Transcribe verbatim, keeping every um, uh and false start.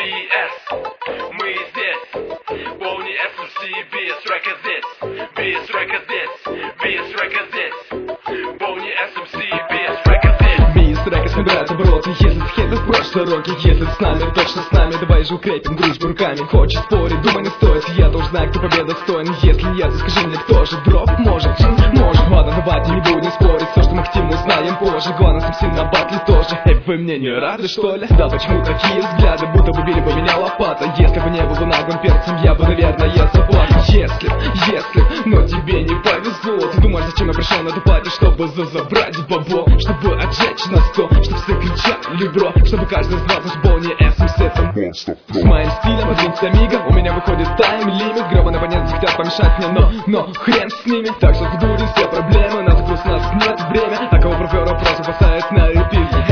би эс, мы здесь. Полни эс эм си, би эс Records здесь. би эс Records здесь, би эс Records здесь. Полни эс эм си, би эс Records здесь. би эс Records набирает обороты. Если ты хейтер в прошлой роке, если ты с нами, точно с нами. Давай же укрепим дружбу руками. Хочешь спорить, думай, не стоит. Я тоже знаю, кто победа достоин. Если нет, то скажи мне, кто же дроп может? Может, ладно, давайте не будем спорить. Все, что мы хотим, узнаем позже. Главное, совсем на батле тоже. Эй, вы мне не рады, что ли? Да, почему такие взгляды, будто бы били бы меня лопата. Если бы не был бы наглым перцем, я бы, наверное, заплакал. Если, если, но тебе не повезло. Ты думаешь, зачем я пришел на эту пати? Чтобы забрать бабло, чтобы отжечь на сто, чтобы все кричали, бро, чтобы каждый знал, что был не эс эм си, это монстр. С моим стилем одиннадцать мига, у меня выходит тайм-лимит. Гребаные абоненты хотят помешать мне, но, но хрен с ними. Так что будем все проблемы, нас груз, нас нет время. А кого пропер вопрос, бросает на репит.